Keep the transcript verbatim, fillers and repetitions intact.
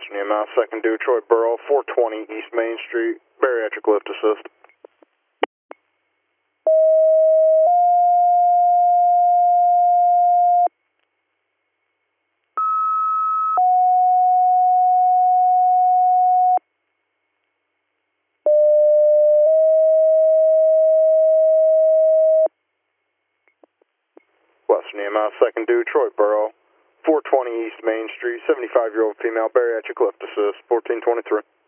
Western E M S, second Detroit Borough, four twenty East Main Street, bariatric lift assist. Western E M S, second Detroit Borough, four twenty East Main Street, seventy-five-year-old female, bariatric lift assist, fourteen twenty-three.